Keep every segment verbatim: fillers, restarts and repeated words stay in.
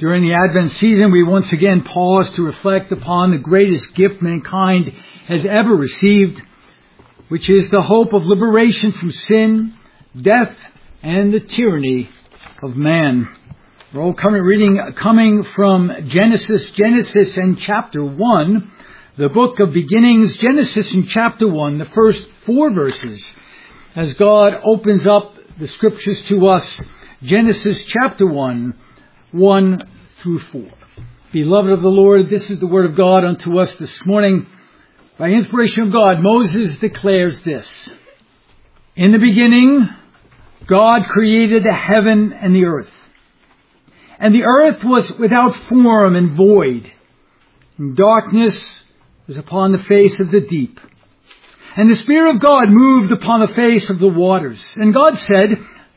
During the Advent season, we once again pause to reflect upon the greatest gift mankind has ever received, which is the hope of liberation from sin, death, and the tyranny of man. We're all current reading coming from Genesis, Genesis and chapter one, the book of beginnings, Genesis in chapter one, the first four verses, as God opens up the scriptures to us. Genesis chapter one, one through four. Beloved of the Lord, this is the word of God unto us this morning. By inspiration of God, Moses declares this: In the beginning, God created the heaven and the earth. And the earth was without form and void, and darkness was upon the face of the deep. And the Spirit of God moved upon the face of the waters. And God said,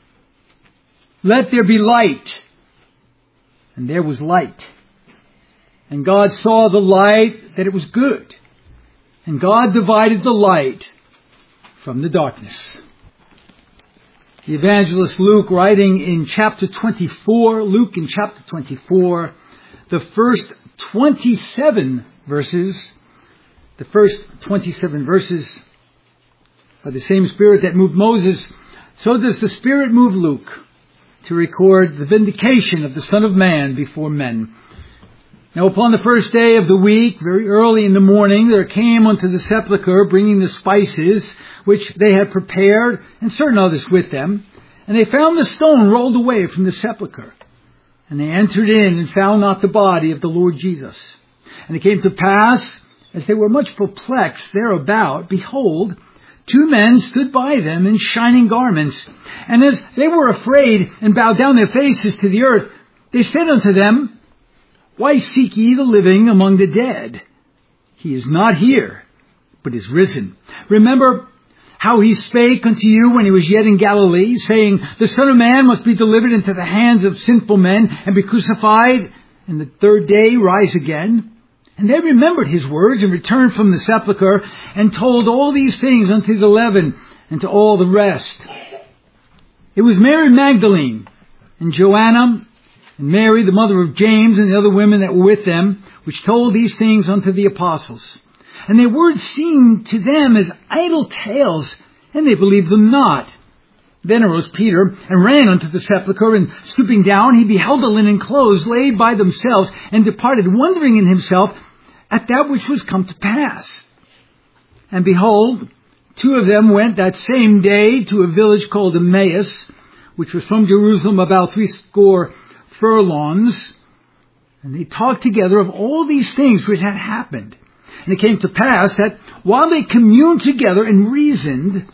Let there be light. And there was light. And God saw the light, that it was good. And God divided the light from the darkness. The evangelist Luke, writing in chapter twenty-four, Luke in chapter twenty-four, the first twenty-seven verses, the first twenty-seven verses, by the same Spirit that moved Moses, so does the Spirit move Luke to record the vindication of the Son of Man before men. Now upon the first day of the week, very early in the morning, there came unto the sepulchre, bringing the spices which they had prepared, and certain others with them. And they found the stone rolled away from the sepulchre. And they entered in and found not the body of the Lord Jesus. And it came to pass, as they were much perplexed thereabout, behold, two men stood by them in shining garments. And as they were afraid and bowed down their faces to the earth, they said unto them, Why seek ye the living among the dead? He is not here, but is risen. Remember how he spake unto you when he was yet in Galilee, saying, The Son of Man must be delivered into the hands of sinful men, and be crucified, and the third day rise again. And they remembered his words, and returned from the sepulchre, and told all these things unto the eleven, and to all the rest. It was Mary Magdalene, and Joanna, and Mary, the mother of James, and the other women that were with them, which told these things unto the apostles. And their words seemed to them as idle tales, and they believed them not. Then arose Peter, and ran unto the sepulchre, and stooping down, he beheld the linen clothes laid by themselves, and departed, wondering in himself at that which was come to pass. And behold, two of them went that same day to a village called Emmaus, which was from Jerusalem about threescore furlongs, and they talked together of all these things which had happened. And it came to pass that while they communed together and reasoned,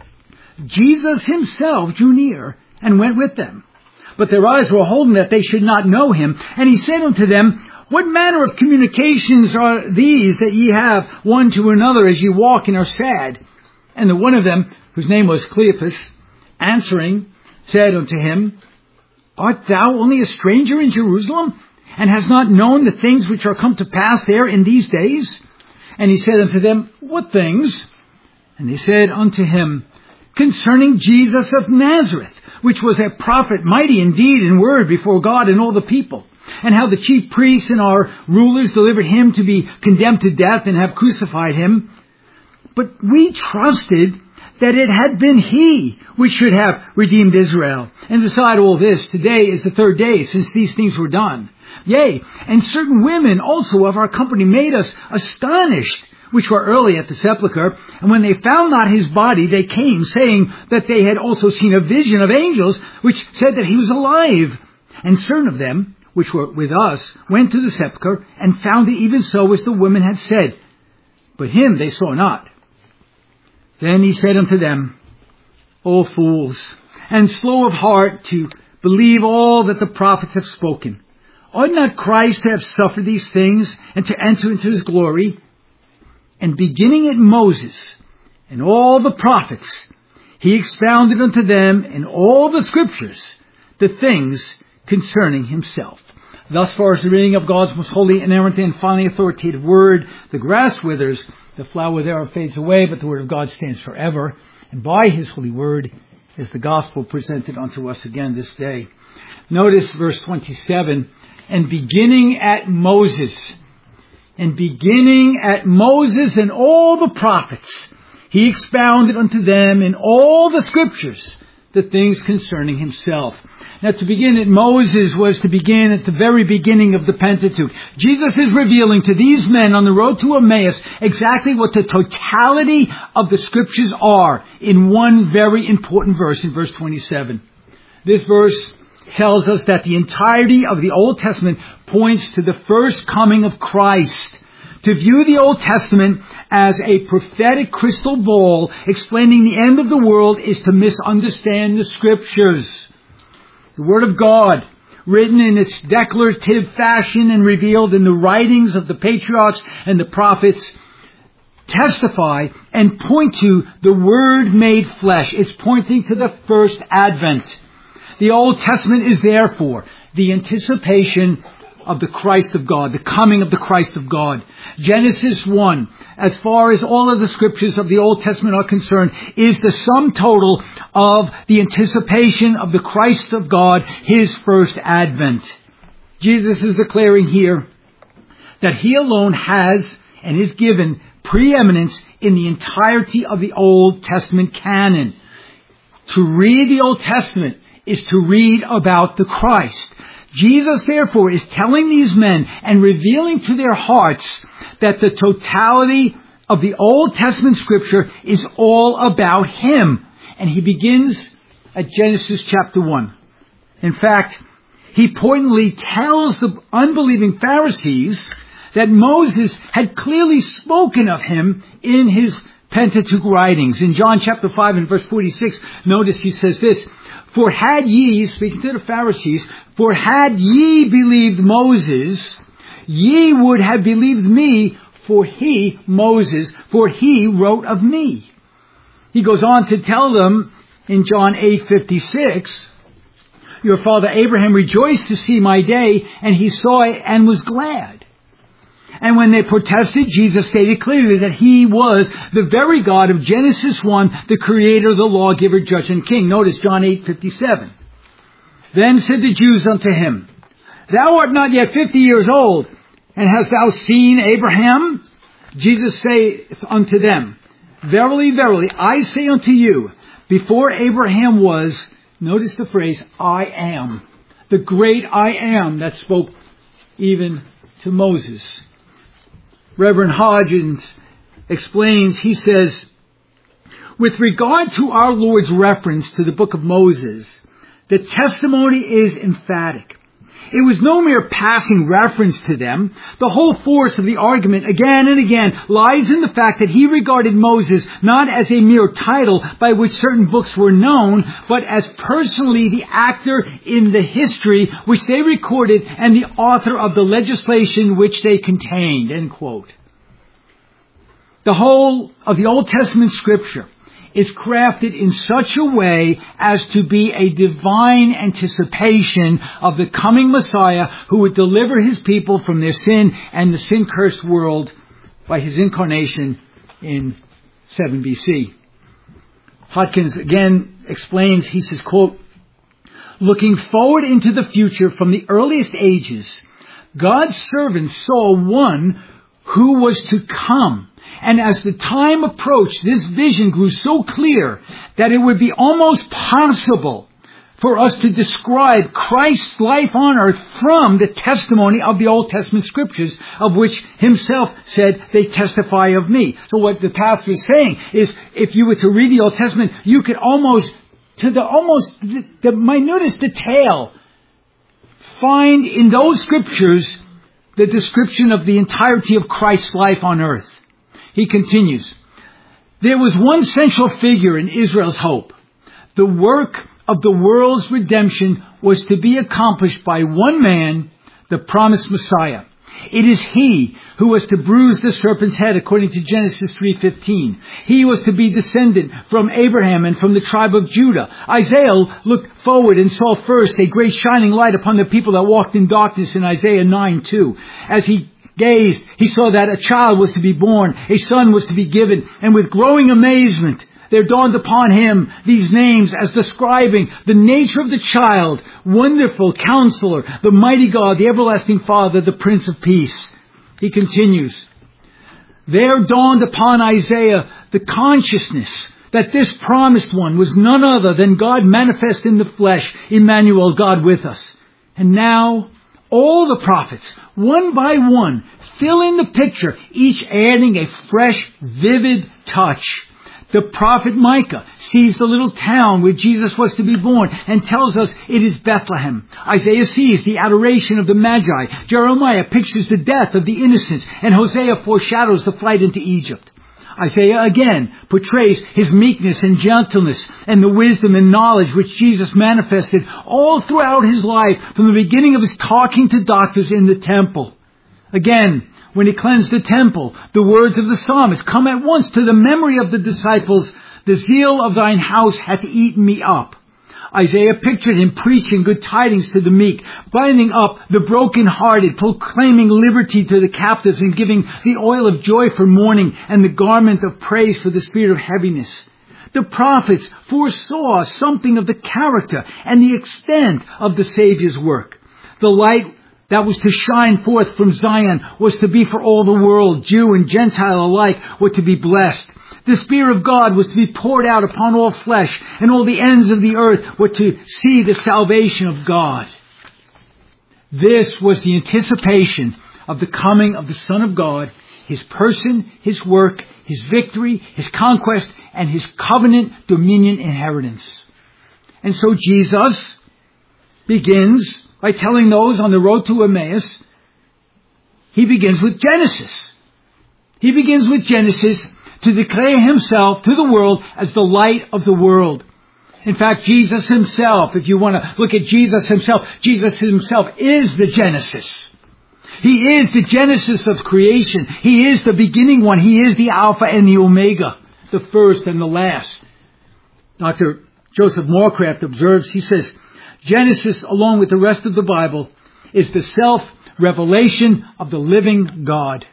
Jesus himself drew near and went with them. But their eyes were holden that they should not know him. And he said unto them, What manner of communications are these that ye have one to another as ye walk and are sad? And the one of them, whose name was Cleopas, answering, said unto him, Art thou only a stranger in Jerusalem, and hast not known the things which are come to pass there in these days? And he said unto them, What things? And they said unto him, Concerning Jesus of Nazareth, which was a prophet, mighty in deed and word before God and all the people, and how the chief priests and our rulers delivered him to be condemned to death and have crucified him. But we trusted that it had been he which should have redeemed Israel. And beside all this, today is the third day since these things were done. Yea, and certain women also of our company made us astonished, which were early at the sepulchre. And when they found not his body, they came, saying that they had also seen a vision of angels, which said that he was alive. And certain of them, which were with us, went to the sepulchre, and found it even so as the women had said. But him they saw not. Then he said unto them, O fools, and slow of heart to believe all that the prophets have spoken. Ought not Christ to have suffered these things, and to enter into his glory? And beginning at Moses and all the prophets, he expounded unto them in all the scriptures the things concerning himself. Thus far as the reading of God's most holy, inerrant, and finally authoritative word. The grass withers, the flower thereof fades away, but the word of God stands forever. And by his holy word is the gospel presented unto us again this day. Notice verse twenty-seven. and beginning at Moses. And beginning at Moses and all the prophets, he expounded unto them in all the scriptures the things concerning himself. Now, to begin at Moses was to begin at the very beginning of the Pentateuch. Jesus is revealing to these men on the road to Emmaus exactly what the totality of the scriptures are in one very important verse, in verse twenty-seven. This verse tells us that the entirety of the Old Testament points to the first coming of Christ. To view the Old Testament as a prophetic crystal ball explaining the end of the world is to misunderstand the Scriptures. The Word of God, written in its declarative fashion and revealed in the writings of the patriarchs and the prophets, testify and point to the Word made flesh. It's pointing to the first advent. The Old Testament is therefore the anticipation of the Christ of God, the coming of the Christ of God. Genesis one, as far as all of the scriptures of the Old Testament are concerned, is the sum total of the anticipation of the Christ of God, his first advent. Jesus is declaring here that he alone has and is given preeminence in the entirety of the Old Testament canon. To read the Old Testament is to read about the Christ. Jesus, therefore, is telling these men and revealing to their hearts that the totality of the Old Testament scripture is all about him. And he begins at Genesis chapter one. In fact, he pointedly tells the unbelieving Pharisees that Moses had clearly spoken of him in his Pentateuch writings. In John chapter five and verse forty-six, notice he says this, For had ye, speaking to the Pharisees, for had ye believed Moses, ye would have believed me, for he, Moses, for he wrote of me. He goes on to tell them in John eight fifty-six, Your father Abraham rejoiced to see my day, and he saw it and was glad. And when they protested, Jesus stated clearly that he was the very God of Genesis one, the creator, the lawgiver, judge, and king. Notice John eight fifty-seven. Then said the Jews unto him, Thou art not yet fifty years old, and hast thou seen Abraham? Jesus saith unto them, Verily, verily, I say unto you, before Abraham was, notice the phrase, I am. The great I am that spoke even to Moses. Reverend Hodgins explains, he says, with regard to our Lord's reference to the book of Moses, the testimony is emphatic. It was no mere passing reference to them. The whole force of the argument again and again lies in the fact that he regarded Moses not as a mere title by which certain books were known, but as personally the actor in the history which they recorded and the author of the legislation which they contained. End quote. The whole of the Old Testament scripture is crafted in such a way as to be a divine anticipation of the coming Messiah who would deliver his people from their sin and the sin-cursed world by his incarnation in seven B C. Hodgins again explains, he says, quote, looking forward into the future from the earliest ages, God's servants saw one who was to come. And as the time approached, this vision grew so clear that it would be almost possible for us to describe Christ's life on earth from the testimony of the Old Testament scriptures, of which himself said, they testify of me. So what the pastor is saying is, if you were to read the Old Testament, you could almost, to the almost the, the minutest detail, find in those scriptures the description of the entirety of Christ's life on earth. He continues, there was one central figure in Israel's hope. The work of the world's redemption was to be accomplished by one man, the promised Messiah. It is he who was to bruise the serpent's head, according to Genesis three fifteen. He was to be descended from Abraham and from the tribe of Judah. Isaiah looked forward and saw first a great shining light upon the people that walked in darkness in Isaiah nine two. As he gazed, he saw that a child was to be born, a son was to be given, and with growing amazement, there dawned upon him these names as describing the nature of the child: Wonderful Counselor, the Mighty God, the Everlasting Father, the Prince of Peace. He continues, there dawned upon Isaiah the consciousness that this promised one was none other than God manifest in the flesh, Emmanuel, God with us. And now, all the prophets, one by one, fill in the picture, each adding a fresh, vivid touch. The prophet Micah sees the little town where Jesus was to be born and tells us it is Bethlehem. Isaiah sees the adoration of the Magi. Jeremiah pictures the death of the innocents, and Hosea foreshadows the flight into Egypt. Isaiah again portrays his meekness and gentleness and the wisdom and knowledge which Jesus manifested all throughout his life, from the beginning of his talking to doctors in the temple. Again, when he cleansed the temple, the words of the psalmist come at once to the memory of the disciples: the zeal of thine house hath eaten me up. Isaiah pictured him preaching good tidings to the meek, binding up the brokenhearted, proclaiming liberty to the captives, and giving the oil of joy for mourning and the garment of praise for the spirit of heaviness. The prophets foresaw something of the character and the extent of the Savior's work. The light that was to shine forth from Zion was to be for all the world. Jew and Gentile alike were to be blessed. The Spirit of God was to be poured out upon all flesh, and all the ends of the earth were to see the salvation of God. This was the anticipation of the coming of the Son of God, his person, his work, his victory, his conquest, and his covenant dominion inheritance. And so Jesus begins by telling those on the road to Emmaus, he begins with Genesis. He begins with Genesis to declare himself to the world as the light of the world. In fact, Jesus himself, if you want to look at Jesus himself, Jesus himself is the Genesis. He is the Genesis of creation. He is the beginning one. He is the Alpha and the Omega, the first and the last. Doctor Joseph Morecraft observes, he says, Genesis, along with the rest of the Bible, is the self-revelation of the living God.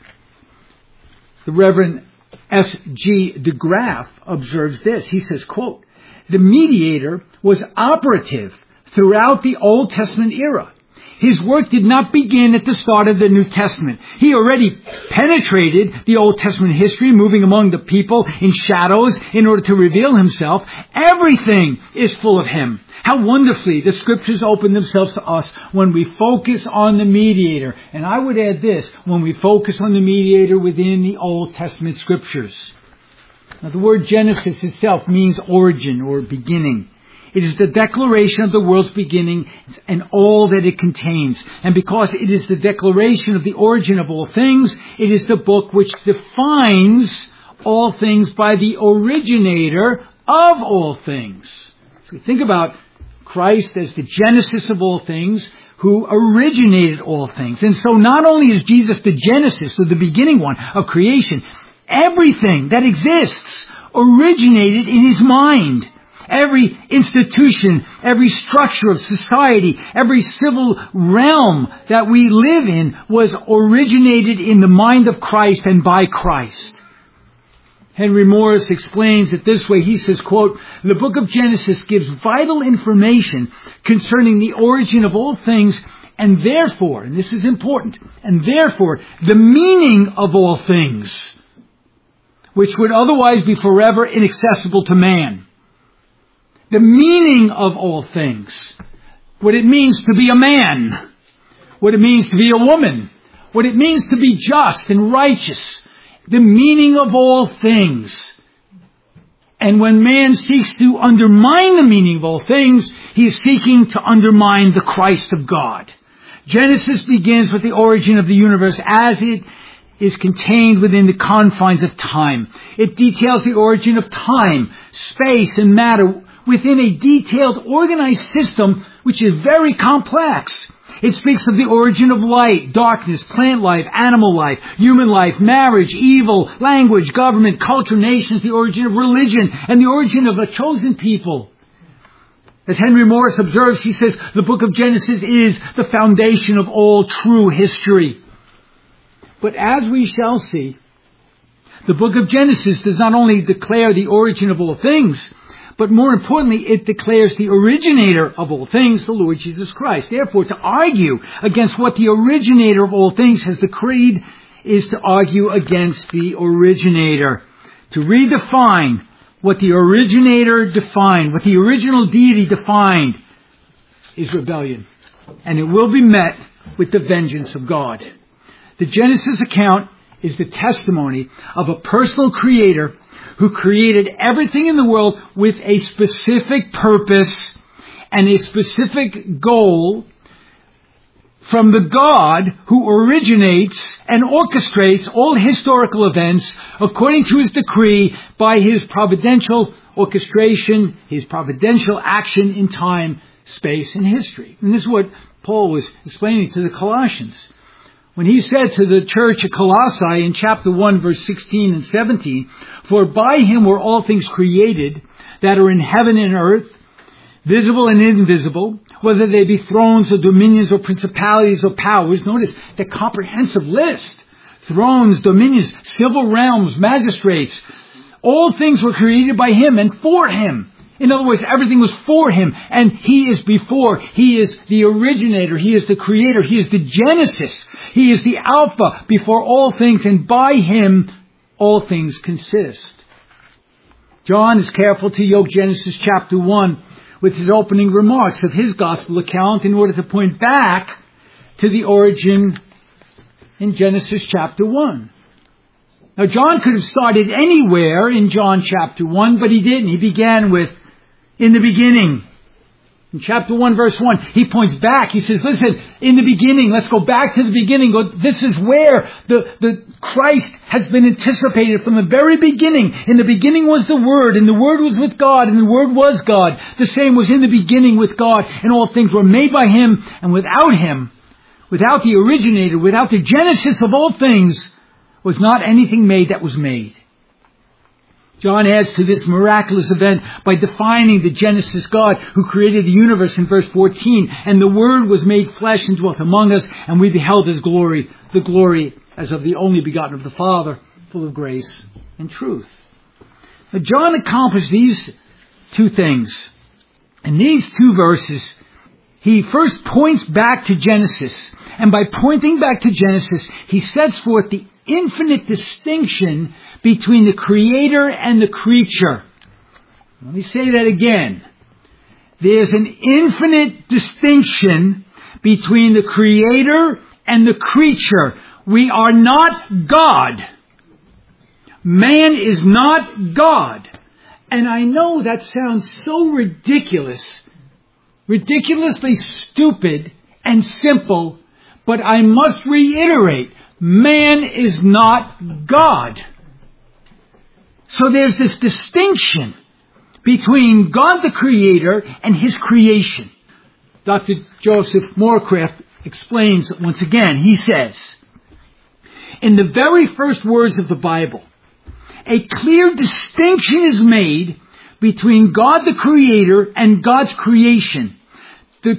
The Reverend S G de Graaf observes this. He says, quote, the mediator was operative throughout the Old Testament era. His work did not begin at the start of the New Testament. He already penetrated the Old Testament history, moving among the people in shadows in order to reveal himself. Everything is full of him. How wonderfully the Scriptures open themselves to us when we focus on the mediator. And I would add this, when we focus on the mediator within the Old Testament Scriptures. Now, the word Genesis itself means origin or beginning. It is the declaration of the world's beginning and all that it contains. And because it is the declaration of the origin of all things, it is the book which defines all things by the originator of all things. So we think about Christ as the genesis of all things, who originated all things. And so not only is Jesus the genesis, or the beginning one of creation, everything that exists originated in his mind. Every institution, every structure of society, every civil realm that we live in was originated in the mind of Christ and by Christ. Henry Morris explains it this way. He says, quote, the book of Genesis gives vital information concerning the origin of all things, and therefore, and this is important, and therefore the meaning of all things, which would otherwise be forever inaccessible to man. The meaning of all things. What it means to be a man. What it means to be a woman. What it means to be just and righteous. The meaning of all things. And when man seeks to undermine the meaning of all things, he is seeking to undermine the Christ of God. Genesis begins with the origin of the universe as it is contained within the confines of time. It details the origin of time, space, and matter within a detailed, organized system which is very complex. It speaks of the origin of light, darkness, plant life, animal life, human life, marriage, evil, language, government, culture, nations, the origin of religion, and the origin of a chosen people. As Henry Morris observes, he says, the book of Genesis is the foundation of all true history. But as we shall see, The book of Genesis does not only declare the origin of all things, but more importantly, it declares the originator of all things, the Lord Jesus Christ. Therefore, to argue against what the originator of all things has decreed is to argue against the originator. To redefine what the originator defined, what the original deity defined, is rebellion. And it will be met with the vengeance of God. The Genesis account is the testimony of a personal creator who created everything in the world with a specific purpose and a specific goal from the God who originates and orchestrates all historical events according to his decree by his providential orchestration, his providential action in time, space, and history. And this is what Paul was explaining to the Colossians. When he said to the church at Colossae in chapter one, verse sixteen and seventeen, "For by him were all things created that are in heaven and earth, visible and invisible, whether they be thrones or dominions or principalities or powers." Notice the comprehensive list. Thrones, dominions, civil realms, magistrates. All things were created by him and for him. In other words, everything was for him, and he is before. He is the originator. He is the creator. He is the Genesis. He is the Alpha before all things, and by him all things consist. John is careful to yoke Genesis chapter one with his opening remarks of his gospel account in order to point back to the origin in Genesis chapter one. Now, John could have started anywhere in John chapter one, but he didn't. He began with, "In the beginning." In chapter one, verse one, he points back. He says, listen, in the beginning, let's go back to the beginning. This is where the, the Christ has been anticipated from the very beginning. In the beginning was the Word, and the Word was with God, and the Word was God. The same was in the beginning with God, and all things were made by him, and without him, without the originator, without the Genesis of all things, was not anything made that was made. John adds to this miraculous event by defining the Genesis God who created the universe in verse fourteen. "And the Word was made flesh and dwelt among us, and we beheld his glory, the glory as of the only begotten of the Father, full of grace and truth." Now, John accomplished these two things. In these two verses, he first points back to Genesis. And by pointing back to Genesis, he sets forth the infinite distinction between the Creator and the creature. Let me say that again. There's an infinite distinction between the Creator and the creature. We are not God. Man is not God. And I know that sounds so ridiculous, ridiculously stupid and simple, but I must reiterate, man is not God. So there's this distinction between God the Creator and his creation. Doctor Joseph Moorcraft explains it once again. He says, in the very first words of the Bible, a clear distinction is made between God the Creator and God's creation. The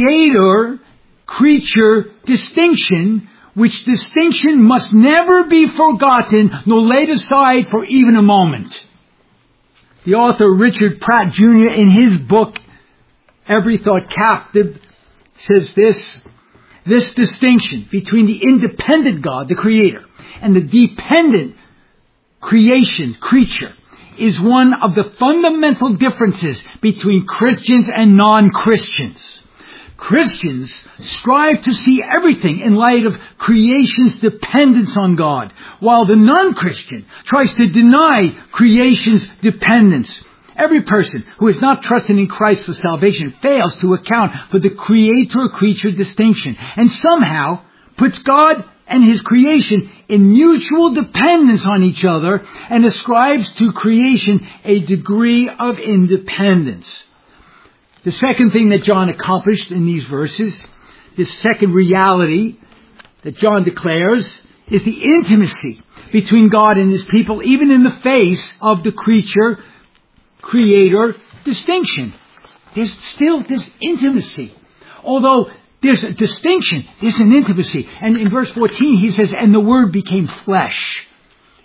Creator-creature distinction, which distinction must never be forgotten nor laid aside for even a moment. The author Richard Pratt Junior in his book, Every Thought Captive, says this, this distinction between the independent God, the Creator, and the dependent creation, creature, is one of the fundamental differences between Christians and non-Christians. Christians strive to see everything in light of creation's dependence on God, while the non-Christian tries to deny creation's dependence. Every person who is not trusting in Christ for salvation fails to account for the creator-creature distinction, and somehow puts God and his creation in mutual dependence on each other, and ascribes to creation a degree of independence. The second thing that John accomplished in these verses, this second reality that John declares, is the intimacy between God and his people, even in the face of the creature-creator distinction. There's still this intimacy. Although there's a distinction, there's an intimacy. And in verse fourteen he says, "And the Word became flesh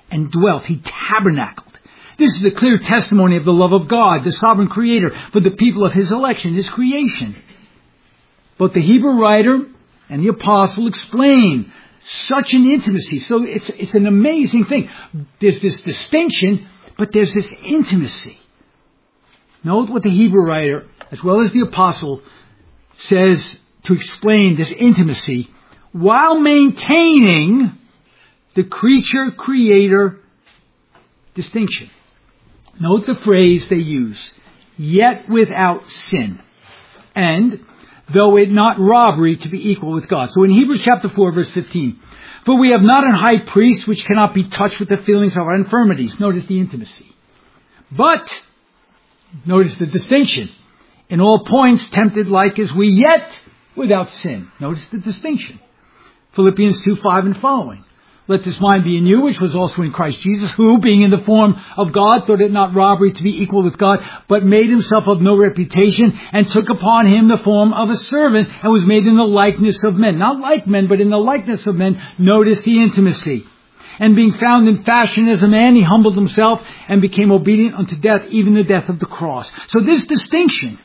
and dwelt. He tabernacled. This is a clear testimony of the love of God, the sovereign creator, for the people of his election, his creation. Both the Hebrew writer and the apostle explain such an intimacy. So it's, it's an amazing thing. There's this distinction, but there's this intimacy. Note what the Hebrew writer, as well as the apostle, says to explain this intimacy while maintaining the creature-creator distinction. Note the phrase they use, yet without sin, and though it not robbery to be equal with God. So in Hebrews chapter four, verse fifteen, for we have not an high priest which cannot be touched with the feelings of our infirmities. Notice the intimacy. But, notice the distinction. In all points tempted like as we, yet without sin. Notice the distinction. Philippians two, five and following. Let this mind be in you, which was also in Christ Jesus, who, being in the form of God, thought it not robbery to be equal with God, but made himself of no reputation, and took upon him the form of a servant, and was made in the likeness of men. Not like men, but in the likeness of men. Notice the intimacy. And being found in fashion as a man, he humbled himself, and became obedient unto death, even the death of the cross. So this distinction,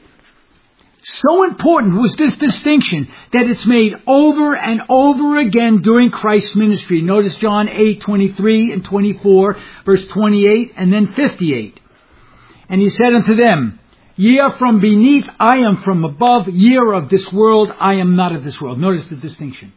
so important was this distinction that it's made over and over again during Christ's ministry. Notice John eight, twenty-three and twenty-four, verse twenty-eight and then fifty-eight. And he said unto them, ye are from beneath, I am from above. Ye are of this world, I am not of this world. Notice the distinction.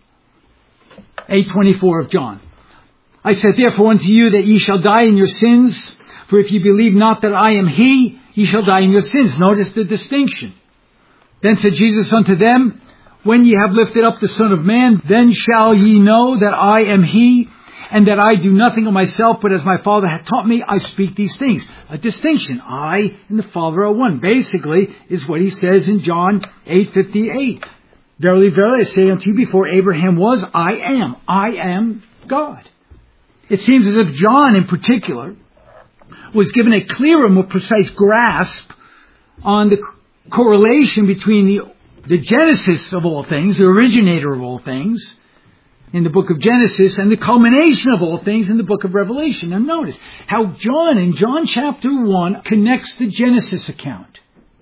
eight twenty-four of John. I said therefore unto you that ye shall die in your sins, for if ye believe not that I am he, ye shall die in your sins. Notice the distinction. Then said Jesus unto them, when ye have lifted up the Son of Man, then shall ye know that I am he, and that I do nothing of myself, but as my Father hath taught me, I speak these things. A distinction. I and the Father are one. Basically, is what he says in John eight fifty-eight. Verily, verily, I say unto you, before Abraham was, I am. I am God. It seems as if John in particular was given a clearer, more precise grasp on the correlation between the, the Genesis of all things, the originator of all things, in the book of Genesis, and the culmination of all things in the book of Revelation. Now notice how John, in John chapter one, connects the Genesis account.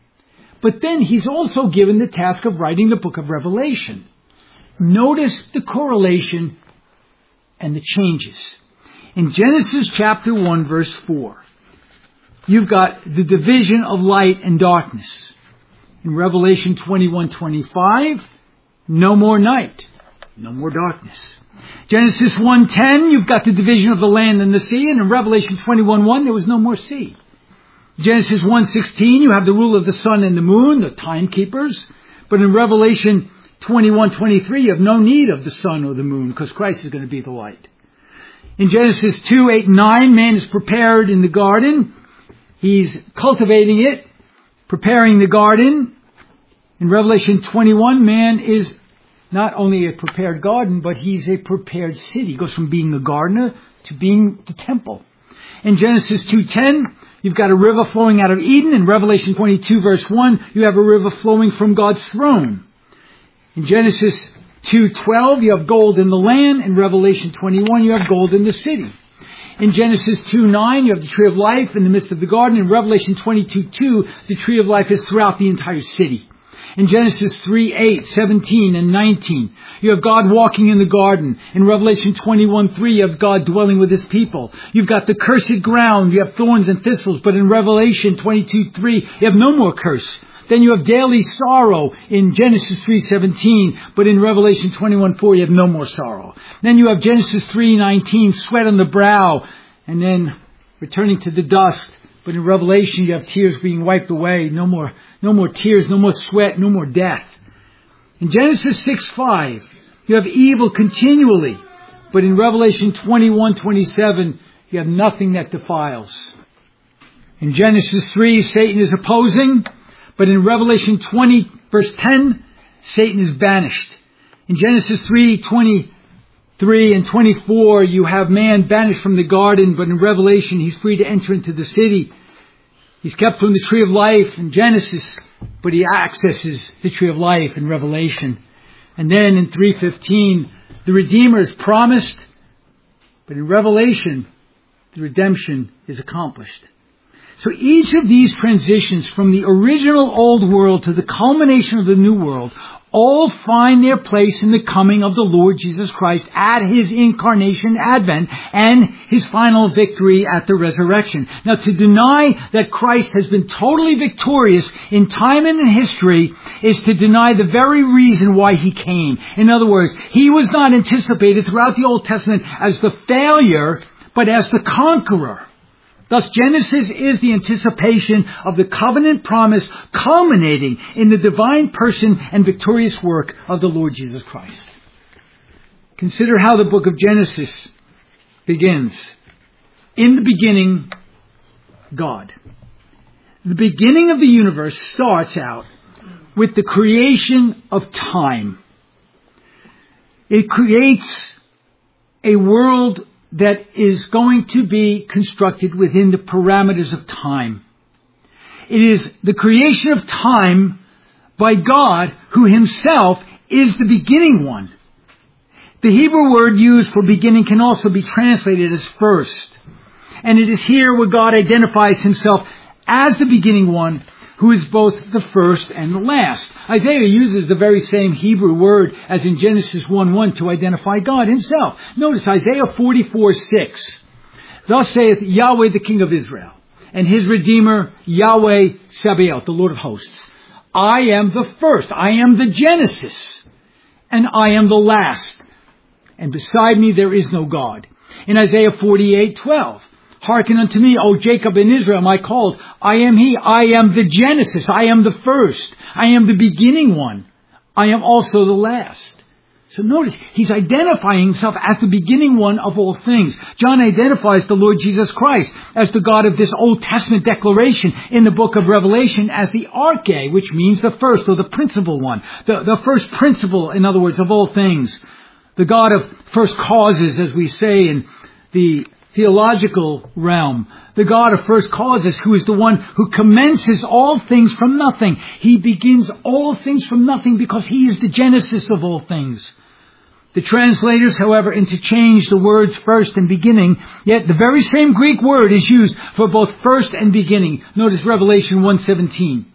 But then he's also given the task of writing the book of Revelation. Notice the correlation and the changes. In Genesis chapter one, verse four, you've got the division of light and darkness. In Revelation twenty-one twenty-five, no more night, no more darkness. Genesis one ten, you've got the division of the land and the sea, and in Revelation twenty-one one, there was no more sea. Genesis one sixteen, you have the rule of the sun and the moon, the timekeepers, but in Revelation twenty-one twenty-three, you have no need of the sun or the moon, because Christ is going to be the light. In Genesis two eight and nine, man is prepared in the garden. He's cultivating it, preparing the garden. In Revelation twenty-one, man is not only a prepared garden, but he's a prepared city. He goes from being a gardener to being the temple. In Genesis two ten, you've got a river flowing out of Eden. In Revelation twenty-two, verse one, you have a river flowing from God's throne. In Genesis two twelve, you have gold in the land. In Revelation twenty-one, you have gold in the city. In Genesis two nine, you have the tree of life in the midst of the garden. In Revelation twenty-two two, the tree of life is throughout the entire city. In Genesis three eight, seventeen, and nineteen, you have God walking in the garden. In Revelation twenty-one three, you have God dwelling with his people. You've got the cursed ground, you have thorns and thistles, but in Revelation twenty-two three, you have no more curse. Then you have daily sorrow in Genesis three seventeen, but in Revelation twenty-one four, you have no more sorrow. Then you have Genesis three nineteen, sweat on the brow, and then returning to the dust. But in Revelation, you have tears being wiped away. No more, no more tears, no more sweat, no more death. In Genesis six five, you have evil continually. But in Revelation twenty-one twenty-seven, you have nothing that defiles. In Genesis three, Satan is opposing. But in Revelation twenty, verse ten, Satan is banished. In Genesis three twenty-three and twenty-four, you have man banished from the garden, but in Revelation, he's free to enter into the city. He's kept from the tree of life in Genesis, but he accesses the tree of life in Revelation. And then in three fifteen, the Redeemer is promised, but in Revelation, the redemption is accomplished. So each of these transitions from the original old world to the culmination of the new world all find their place in the coming of the Lord Jesus Christ at His incarnation, advent, and His final victory at the resurrection. Now, to deny that Christ has been totally victorious in time and in history is to deny the very reason why He came. In other words, He was not anticipated throughout the Old Testament as the failure, but as the conqueror. Thus, Genesis is the anticipation of the covenant promise culminating in the divine person and victorious work of the Lord Jesus Christ. Consider how the book of Genesis begins. In the beginning, God. The beginning of the universe starts out with the creation of time. It creates a world that is going to be constructed within the parameters of time. It is the creation of time by God, who Himself is the beginning one. The Hebrew word used for beginning can also be translated as first. And it is here where God identifies Himself as the beginning one, who is both the first and the last. Isaiah uses the very same Hebrew word as in Genesis one one to identify God Himself. Notice Isaiah forty-four six. Thus saith Yahweh, the King of Israel, and His Redeemer, Yahweh Sabaoth, the Lord of hosts. I am the first, I am the Genesis, and I am the last. And beside me there is no God. In Isaiah forty-eight twelve. Hearken unto me, O Jacob and Israel, my called. I am He. I am the Genesis. I am the first. I am the beginning one. I am also the last. So notice, He's identifying Himself as the beginning one of all things. John identifies the Lord Jesus Christ as the God of this Old Testament declaration in the book of Revelation as the arche, which means the first or the principal one. The, the first principle, in other words, of all things. The God of first causes, as we say in the theological realm. The God of first causes, who is the one who commences all things from nothing. He begins all things from nothing because He is the genesis of all things. The translators, however, interchange the words first and beginning, yet the very same Greek word is used for both first and beginning. Notice Revelation one seventeen.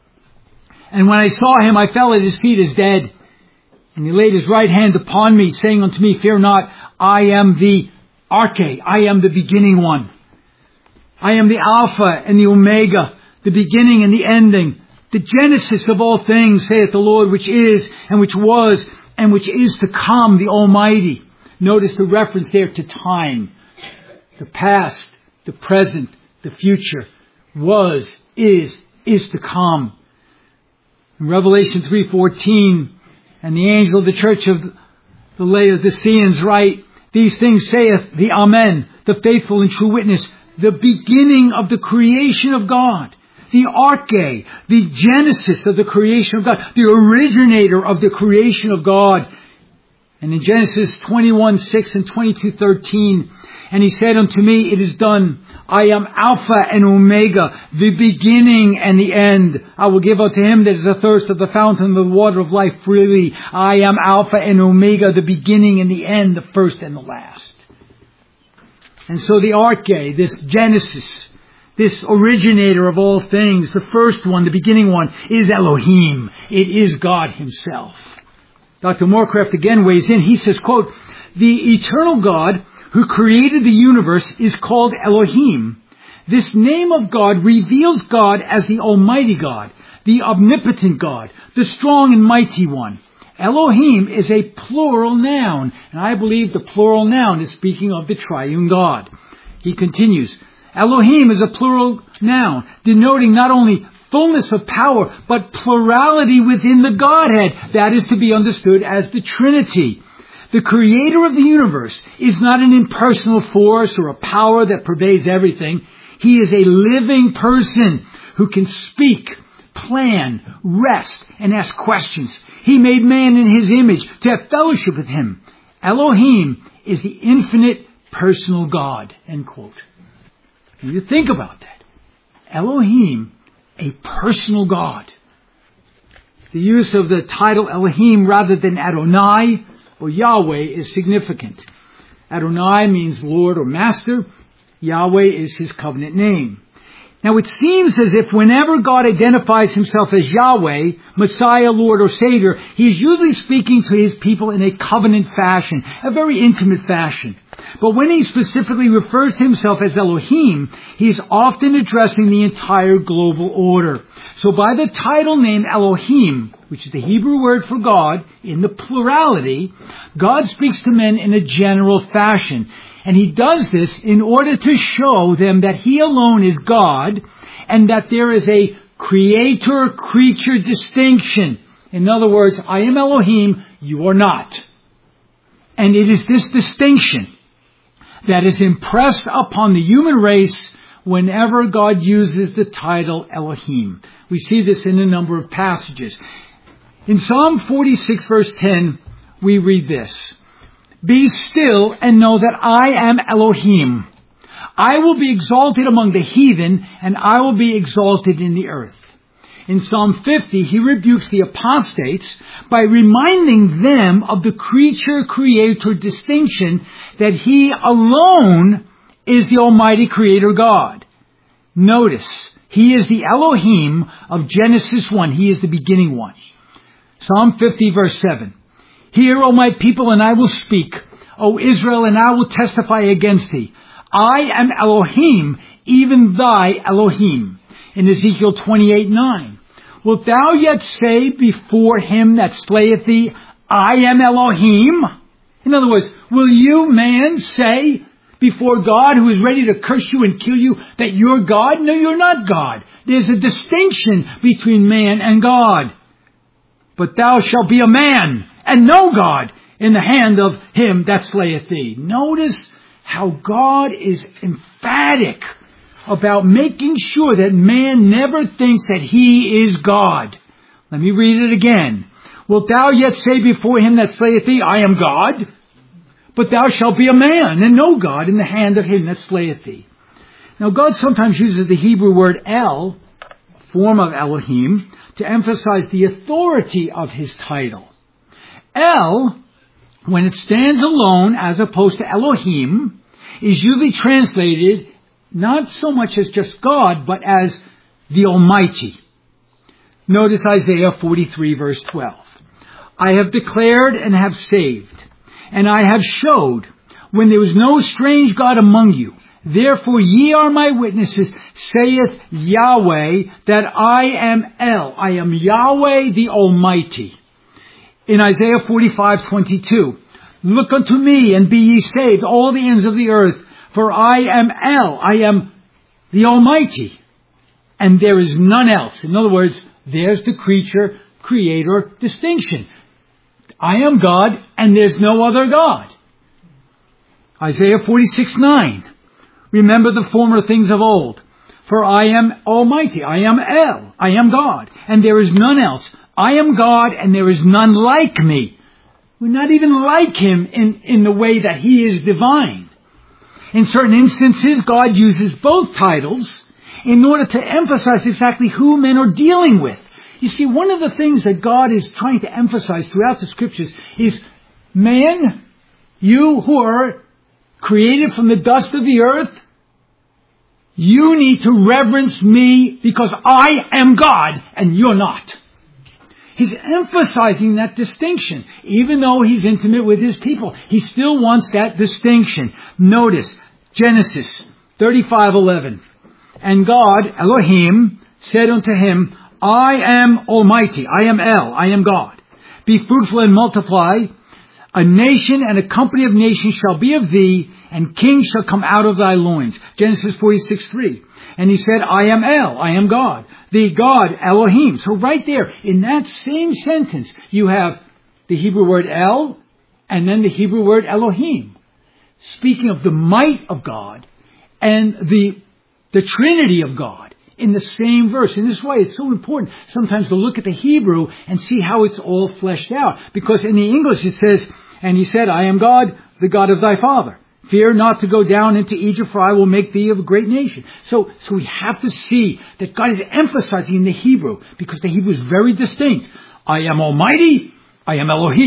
And when I saw Him, I fell at His feet as dead. And He laid His right hand upon me, saying unto me, Fear not, I am the arche, I am the beginning one. I am the Alpha and the Omega, the beginning and the ending, the genesis of all things, saith the Lord, which is, and which was, and which is to come, the Almighty. Notice the reference there to time. The past, the present, the future, was, is, is to come. In Revelation three fourteen, and the angel of the church of the Laodiceans write, These things saith the Amen, the faithful and true witness, the beginning of the creation of God, the arche, the genesis of the creation of God, the originator of the creation of God. And in Genesis twenty-one six and twenty-two thirteen, and He said unto me, It is done. I am Alpha and Omega, the beginning and the end. I will give unto him that is athirst of the fountain of the water of life freely. I am Alpha and Omega, the beginning and the end, the first and the last. And so the arche, this Genesis, this originator of all things, the first one, the beginning one, is Elohim. It is God Himself. Doctor Moorcraft again weighs in. He says, quote, The eternal God who created the universe is called Elohim. This name of God reveals God as the Almighty God, the omnipotent God, the strong and mighty one. Elohim is a plural noun, and I believe the plural noun is speaking of the triune God. He continues, Elohim is a plural noun, denoting not only fullness of power, but plurality within the Godhead. That is to be understood as the Trinity. The creator of the universe is not an impersonal force or a power that pervades everything. He is a living person who can speak, plan, rest, and ask questions. He made man in His image to have fellowship with Him. Elohim is the infinite personal God. End quote. When you think about that, Elohim, a personal God. The use of the title Elohim rather than Adonai or Yahweh is significant. Adonai means Lord or Master, Yahweh is his covenant name. Now it seems as if whenever God identifies himself as Yahweh, Messiah, Lord, or Savior, he is usually speaking to his people in a covenant fashion, a very intimate fashion. But when he specifically refers to himself as Elohim, he is often addressing the entire global order. So by the title name Elohim, which is the Hebrew word for God, in the plurality, God speaks to men in a general fashion. And he does this in order to show them that he alone is God and that there is a creator-creature distinction. In other words, I am Elohim, you are not. And it is this distinction that is impressed upon the human race whenever God uses the title Elohim. We see this in a number of passages. In Psalm forty-six, verse ten, we read this. Be still and know that I am Elohim. I will be exalted among the heathen, and I will be exalted in the earth. In Psalm fifty, he rebukes the apostates by reminding them of the creature-creator distinction that he alone is the Almighty Creator God. Notice, he is the Elohim of Genesis one. He is the beginning one. Psalm fifty, verse seven. Hear, O my people, and I will speak. O Israel, and I will testify against thee. I am Elohim, even thy Elohim. In Ezekiel twenty-eight, nine. Wilt thou yet say before him that slayeth thee, I am Elohim? In other words, will you, man, say before God, who is ready to curse you and kill you, that you're God? No, you're not God. There's a distinction between man and God. But thou shalt be a man, and no God, in the hand of him that slayeth thee. Notice how God is emphatic about making sure that man never thinks that he is God. Let me read it again. Wilt thou yet say before him that slayeth thee, I am God? But thou shalt be a man, and no God, in the hand of him that slayeth thee. Now God sometimes uses the Hebrew word El, form of Elohim, to emphasize the authority of his title. El, when it stands alone as opposed to Elohim, is usually translated not so much as just God, but as the Almighty. Notice Isaiah forty-three, verse twelve. I have declared and have saved, and I have showed when there was no strange God among you. Therefore ye are my witnesses, saith Yahweh, that I am El. I am Yahweh the Almighty. In Isaiah forty-five, twenty-two, look unto me and be ye saved, all the ends of the earth, for I am El. I am the Almighty, and there is none else. In other words, there's the creature, creator distinction. I am God, and there's no other God. Isaiah forty-six, nine. Remember the former things of old. For I am Almighty. I am El. I am God. And there is none else. I am God and there is none like me. We're not even like him in, in the way that he is divine. In certain instances, God uses both titles in order to emphasize exactly who men are dealing with. You see, one of the things that God is trying to emphasize throughout the scriptures is, man, you who are created from the dust of the earth, you need to reverence me because I am God and you're not. He's emphasizing that distinction. Even though he's intimate with his people, he still wants that distinction. Notice Genesis thirty-five, eleven. And God, Elohim, said unto him, I am Almighty, I am El, I am God. Be fruitful and multiply. A nation and a company of nations shall be of thee, and kings shall come out of thy loins. Genesis forty-six, three. And he said, I am El, I am God. The God, Elohim. So right there, in that same sentence, you have the Hebrew word El, and then the Hebrew word Elohim. Speaking of the might of God, and the, the Trinity of God, in the same verse. In this way, it's so important sometimes to look at the Hebrew and see how it's all fleshed out. Because in the English it says, and he said, I am God, the God of thy father. Fear not to go down into Egypt, for I will make thee of a great nation. So, so we have to see that God is emphasizing in the Hebrew, because the Hebrew is very distinct. I am Almighty, I am Elohim.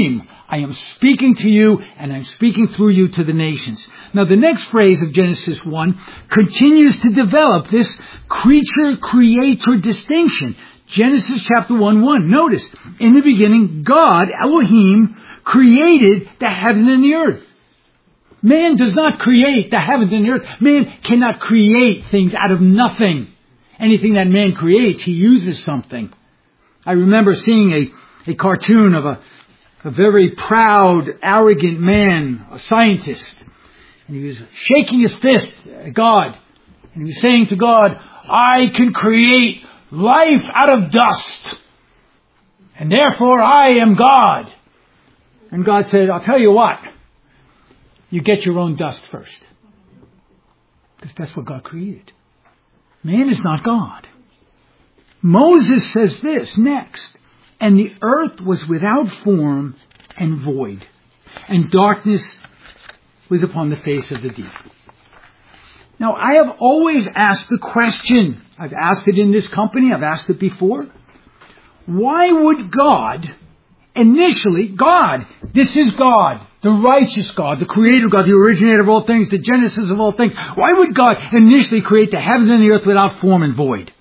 I am speaking to you, and I'm speaking through you to the nations. Now, the next phrase of Genesis one continues to develop this creature-creator distinction. Genesis chapter one, one. Notice, in the beginning, God, Elohim, created the heaven and the earth. Man does not create the heavens and the earth. Man cannot create things out of nothing. Anything that man creates, he uses something. I remember seeing a, a cartoon of a, a very proud, arrogant man, a scientist. And he was shaking his fist at God. And he was saying to God, I can create life out of dust. And therefore I am God. And God said, I'll tell you what. You get your own dust first. Because that's what God created. Man is not God. Moses says this next. And the earth was without form and void, and darkness was upon the face of the deep. Now, I have always asked the question, I've asked it in this company, I've asked it before, why would God initially, God, this is God, the righteous God, the creator God, the originator of all things, the genesis of all things, why would God initially create the heavens and the earth without form and void?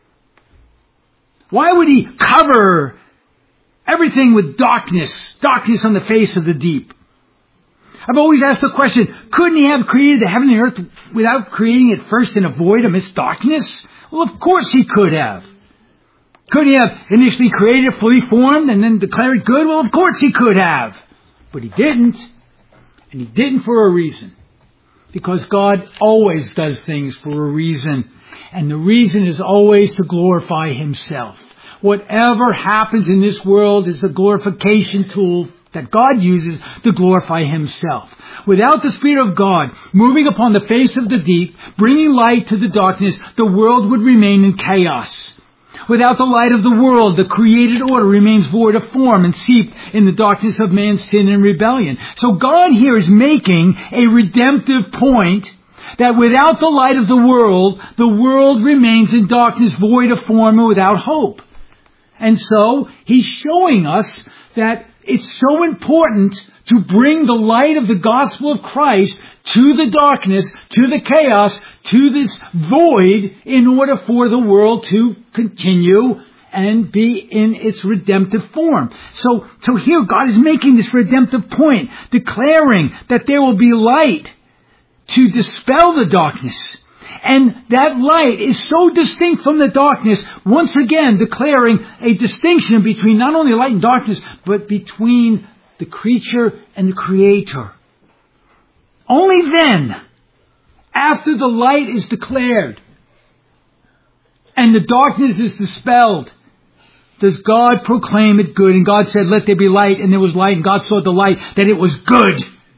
Why would he cover everything with darkness, darkness on the face of the deep? I've always asked the question, couldn't he have created the heaven and the earth without creating it first in a void amidst darkness? Well, of course he could have. Could he have initially created it fully formed and then declared it good? Well, of course he could have. But he didn't. And he didn't for a reason. Because God always does things for a reason. And the reason is always to glorify himself. Whatever happens in this world is a glorification tool that God uses to glorify himself. Without the Spirit of God moving upon the face of the deep, bringing light to the darkness, the world would remain in chaos. Without the light of the world, the created order remains void of form and steeped in the darkness of man's sin and rebellion. So God here is making a redemptive point that without the light of the world, the world remains in darkness, void of form and without hope. And so he's showing us that it's so important to bring the light of the gospel of Christ to the darkness, to the chaos, to this void in order for the world to continue and be in its redemptive form. So, so here God is making this redemptive point, declaring that there will be light to dispel the darkness. And that light is so distinct from the darkness, once again declaring a distinction between not only light and darkness, but between the creature and the creator. Only then, after the light is declared and the darkness is dispelled, does God proclaim it good. And God said, let there be light, and there was light, and God saw the light, that it was good.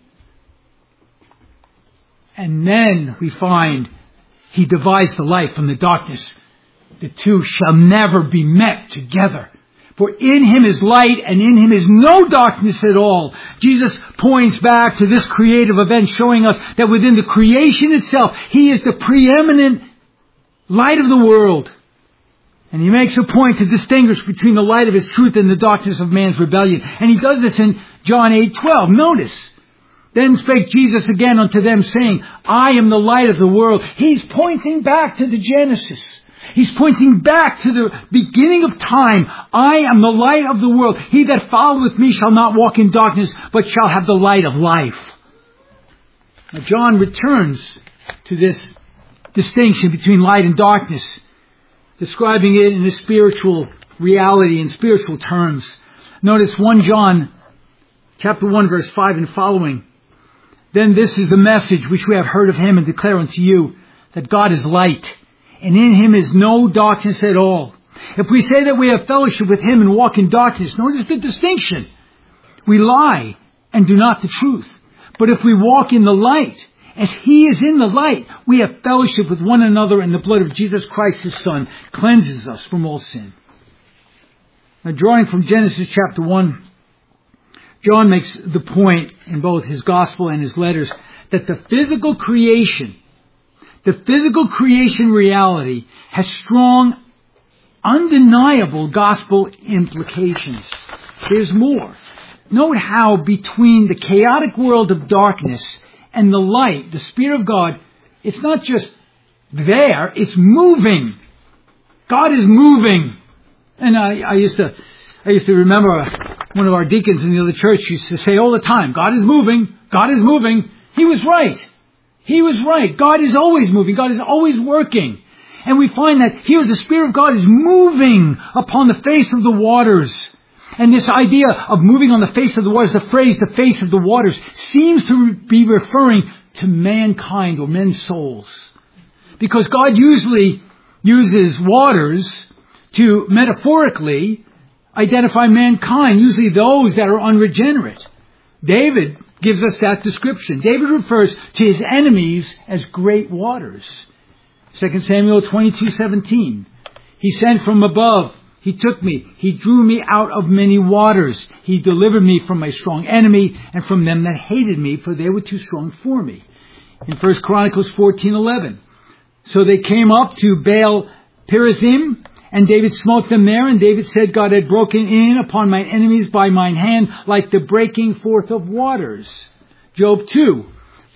And then we find he divides the light from the darkness. The two shall never be met together. For in him is light, and in him is no darkness at all. Jesus points back to this creative event, showing us that within the creation itself, he is the preeminent light of the world. And he makes a point to distinguish between the light of his truth and the darkness of man's rebellion. And he does this in John eight twelve. Notice. Then spake Jesus again unto them, saying, I am the light of the world. He's pointing back to the Genesis. He's pointing back to the beginning of time. I am the light of the world. He that followeth me shall not walk in darkness, but shall have the light of life. Now John returns to this distinction between light and darkness, describing it in a spiritual reality, in spiritual terms. Notice First John chapter one, verse five and following. Then this is the message which we have heard of him and declare unto you, that God is light, and in him is no darkness at all. If we say that we have fellowship with him and walk in darkness, notice the distinction. We lie and do not the truth. But if we walk in the light, as he is in the light, we have fellowship with one another, and the blood of Jesus Christ his Son cleanses us from all sin. Now drawing from Genesis chapter one, John makes the point in both his gospel and his letters that the physical creation, the physical creation reality has strong, undeniable gospel implications. There's more. note how between the chaotic world of darkness and the light, the Spirit of God, it's not just there, it's moving. God is moving. And I, I used to, I used to remember one of our deacons in the other church used to say all the time, God is moving, God is moving. He was right. He was right. God is always moving. God is always working. And we find that here the Spirit of God is moving upon the face of the waters. And this idea of moving on the face of the waters, the phrase, the face of the waters, seems to be referring to mankind or men's souls. Because God usually uses waters to metaphorically identify mankind, usually those that are unregenerate. David gives us that description. David refers to his enemies as great waters. Second Samuel twenty-two seventeen. He sent from above. He took me. He drew me out of many waters. He delivered me from my strong enemy and from them that hated me, for they were too strong for me. In First Chronicles fourteen eleven. So they came up to Baal Perazim, and David smote them there, and David said, God had broken in upon mine enemies by mine hand, like the breaking forth of waters. Job two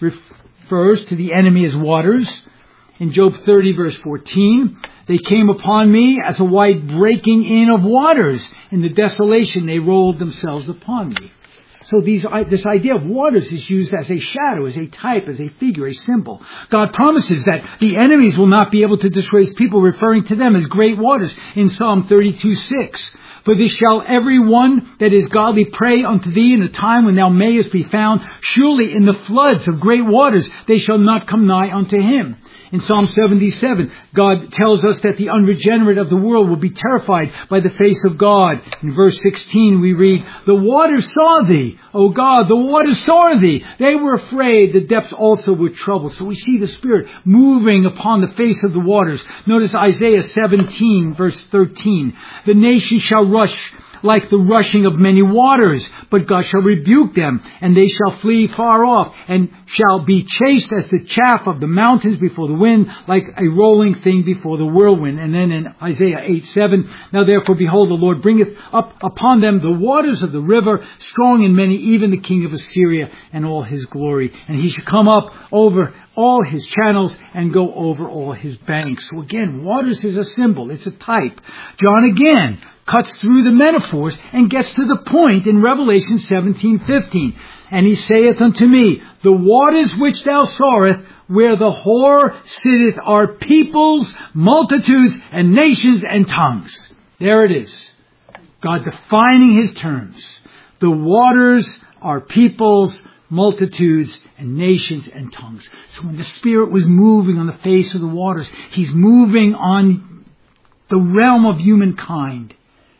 refers to the enemy as waters. In Job thirty verse fourteen, they came upon me as a wide breaking in of waters. In the desolation they rolled themselves upon me. So these, this idea of waters is used as a shadow, as a type, as a figure, a symbol. God promises that the enemies will not be able to disgrace people, referring to them as great waters in Psalm thirty-two six. For this shall every one that is godly pray unto thee in a time when thou mayest be found. Surely in the floods of great waters they shall not come nigh unto him. In Psalm seventy-seven, God tells us that the unregenerate of the world will be terrified by the face of God. In verse sixteen we read, the waters saw thee, O God, the waters saw thee. They were afraid, the depths also were troubled. So we see the Spirit moving upon the face of the waters. Notice Isaiah seventeen verse thirteen. The nations shall rush like the rushing of many waters, but God shall rebuke them, and they shall flee far off, and shall be chased as the chaff of the mountains before the wind, like a rolling thing before the whirlwind. And then in Isaiah eight seven, now therefore behold, the Lord bringeth up upon them the waters of the river, strong and many, even the king of Assyria and all his glory. And he shall come up over all his channels and go over all his banks. So again, waters is a symbol. It's a type. John again cuts through the metaphors and gets to the point in Revelation seventeen fifteen. And he saith unto me, the waters which thou sawest, where the whore sitteth, are peoples, multitudes, and nations, and tongues. There it is. God defining his terms. The waters are peoples, multitudes, and nations, and tongues. So when the Spirit was moving on the face of the waters, he's moving on the realm of humankind.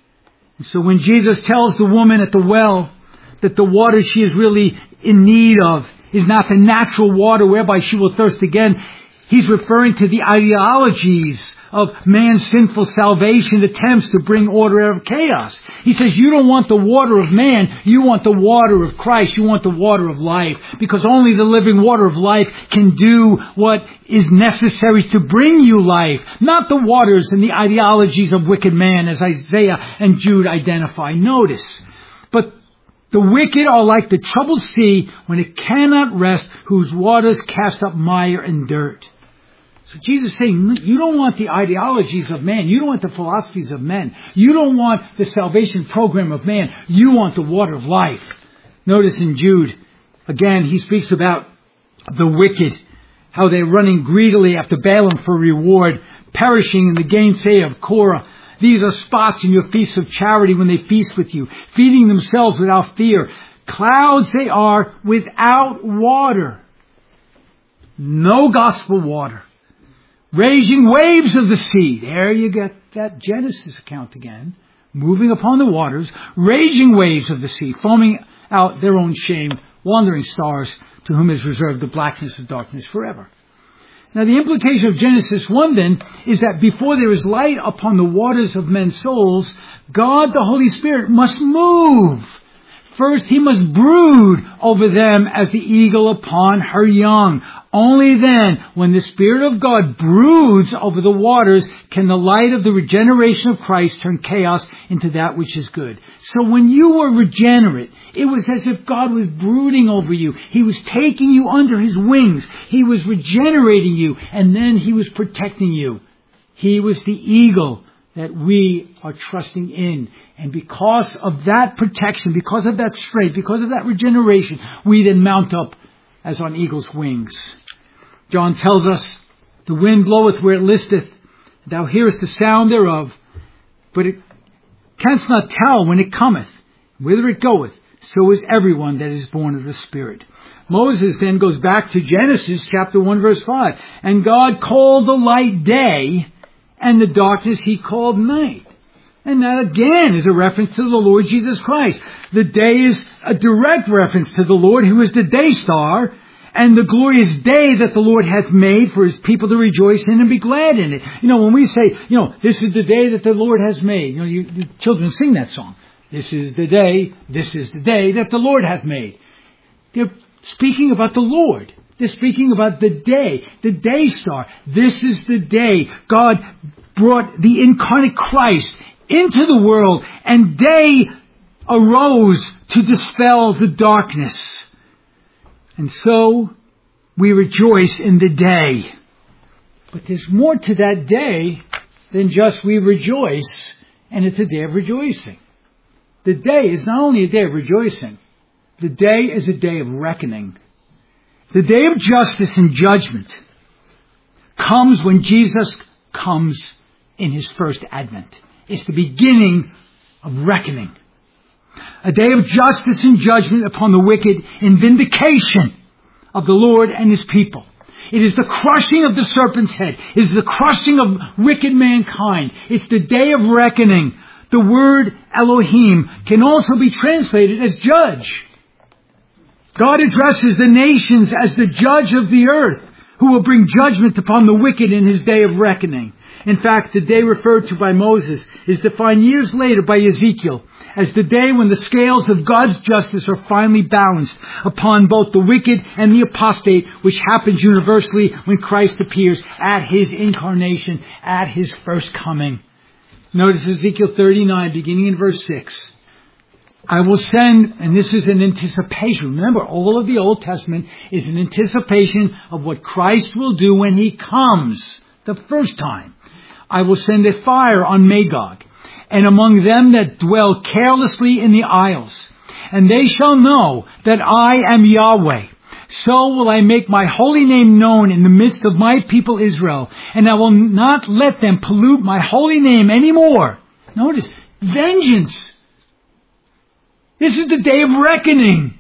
And so when Jesus tells the woman at the well that the water she is really in need of is not the natural water whereby she will thirst again, he's referring to the ideologies of man's sinful salvation attempts to bring order out of chaos. He says, you don't want the water of man, you want the water of Christ, you want the water of life, because only the living water of life can do what is necessary to bring you life, not the waters and the ideologies of wicked man, as Isaiah and Jude identify. Notice, but the wicked are like the troubled sea when it cannot rest, whose waters cast up mire and dirt. So Jesus is saying, you don't want the ideologies of man. You don't want the philosophies of men. You don't want the salvation program of man. You want the water of life. Notice in Jude, again, he speaks about the wicked, how they're running greedily after Balaam for reward, perishing in the gainsay of Korah. These are spots in your feasts of charity when they feast with you, feeding themselves without fear. Clouds they are without water. No gospel water. Raging waves of the sea. There you get that Genesis account again. Moving upon the waters. Raging waves of the sea. Foaming out their own shame. Wandering stars to whom is reserved the blackness of darkness forever. Now the implication of Genesis one then is that before there is light upon the waters of men's souls, God the Holy Spirit must move First he must brood over them as the eagle upon her young. Only then, when the Spirit of God broods over the waters, can the light of the regeneration of Christ turn chaos into that which is good. So when you were regenerate, it was as if God was brooding over you. He was taking you under His wings. He was regenerating you, and then He was protecting you. He was the eagle that we are trusting in. And because of that protection, because of that strength, because of that regeneration, we then mount up as on eagle's wings. John tells us, the wind bloweth where it listeth, thou hearest the sound thereof, but it canst not tell when it cometh, whither it goeth. So is everyone that is born of the Spirit. Moses then goes back to Genesis chapter one verse five. And God called the light day, and the darkness He called night. And that again is a reference to the Lord Jesus Christ. The day is a direct reference to the Lord, who is the day star, and the glorious day that the Lord hath made for His people to rejoice in and be glad in it. You know, when we say, you know, this is the day that the Lord has made, you know, you, the children sing that song. This is the day, this is the day that the Lord hath made. They're speaking about the Lord. They're speaking about the day, the day star. This is the day God brought the incarnate Christ into the world, and day arose to dispel the darkness. And so we rejoice in the day. But there's more to that day than just we rejoice, and it's a day of rejoicing. The day is not only a day of rejoicing, the day is a day of reckoning. The day of justice and judgment comes when Jesus comes in His first advent. It's the beginning of reckoning. A day of justice and judgment upon the wicked in vindication of the Lord and His people. It is the crushing of the serpent's head. It is the crushing of wicked mankind. It's the day of reckoning. The word Elohim can also be translated as judge. God addresses the nations as the judge of the earth, who will bring judgment upon the wicked in His day of reckoning. In fact, the day referred to by Moses is defined years later by Ezekiel as the day when the scales of God's justice are finally balanced upon both the wicked and the apostate, which happens universally when Christ appears at His incarnation, at His first coming. Notice Ezekiel thirty-nine, beginning in verse six. I will send, and this is an anticipation. Remember, all of the Old Testament is an anticipation of what Christ will do when He comes the first time. I will send a fire on Magog, and among them that dwell carelessly in the isles. And they shall know that I am Yahweh. So will I make my holy name known in the midst of my people Israel, and I will not let them pollute my holy name anymore. Notice, vengeance. This is the day of reckoning.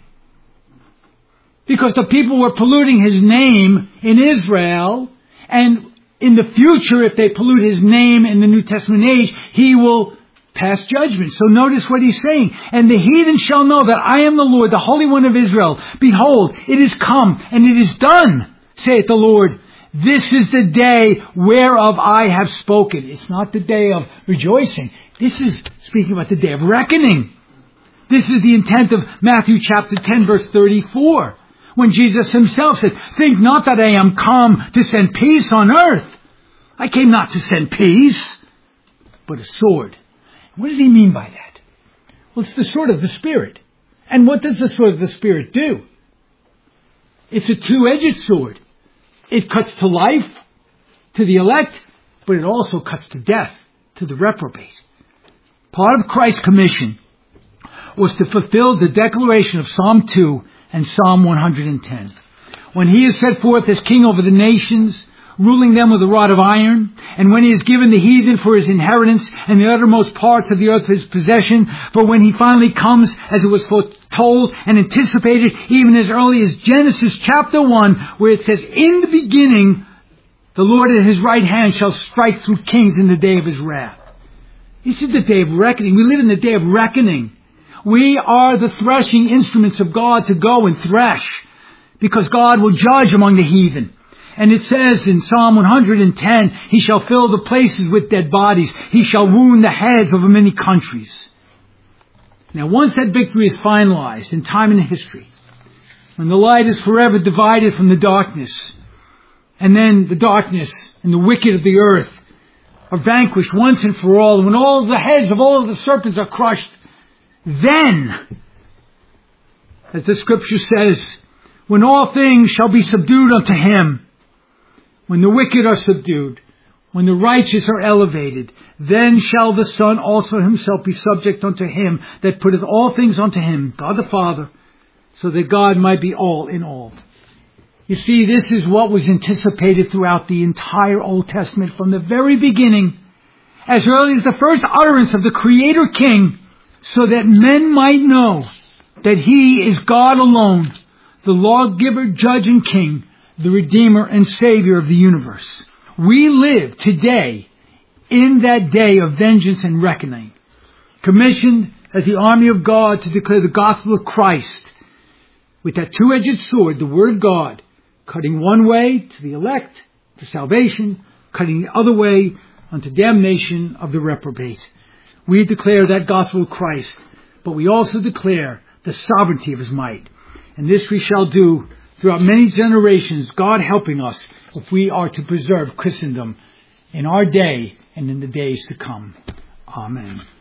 Because the people were polluting His name in Israel, and in the future, if they pollute His name in the New Testament age, He will pass judgment. So notice what He's saying. And the heathen shall know that I am the Lord, the Holy One of Israel. Behold, it is come, and it is done, saith the Lord. This is the day whereof I have spoken. It's not the day of rejoicing. This is speaking about the day of reckoning. This is the intent of Matthew chapter ten, verse thirty-four. When Jesus Himself said, think not that I am come to send peace on earth. I came not to send peace, but a sword. What does He mean by that? Well, it's the sword of the Spirit. And what does the sword of the Spirit do? It's a two-edged sword. It cuts to life, to the elect, but it also cuts to death, to the reprobate. Part of Christ's commission was to fulfill the declaration of Psalm two and Psalm one hundred ten. When He is set forth as king over the nations, ruling them with a rod of iron, and when He has given the heathen for His inheritance and the uttermost parts of the earth for His possession, for when He finally comes, as it was foretold and anticipated even as early as Genesis chapter one, where it says, in the beginning, the Lord at His right hand shall strike through kings in the day of His wrath. This is the day of reckoning. We live in the day of reckoning. We are the threshing instruments of God to go and thresh, because God will judge among the heathen. And it says in Psalm one hundred ten, He shall fill the places with dead bodies. He shall wound the heads of many countries. Now, once that victory is finalized in time and history, when the light is forever divided from the darkness, and then the darkness and the wicked of the earth are vanquished once and for all, and when all the heads of all of the serpents are crushed, then, as the scripture says, when all things shall be subdued unto him, when the wicked are subdued, when the righteous are elevated, then shall the Son also himself be subject unto him that putteth all things unto him, God the Father, so that God might be all in all. You see, this is what was anticipated throughout the entire Old Testament from the very beginning, as early as the first utterance of the Creator King, so that men might know that He is God alone, the lawgiver, judge, and king, the Redeemer and Savior of the universe. We live today in that day of vengeance and reckoning, commissioned as the army of God to declare the gospel of Christ with that two-edged sword, the Word of God, cutting one way to the elect, to salvation, cutting the other way unto damnation of the reprobate. We declare that gospel of Christ, but we also declare the sovereignty of His might. And this we shall do throughout many generations, God helping us, if we are to preserve Christendom in our day and in the days to come. Amen.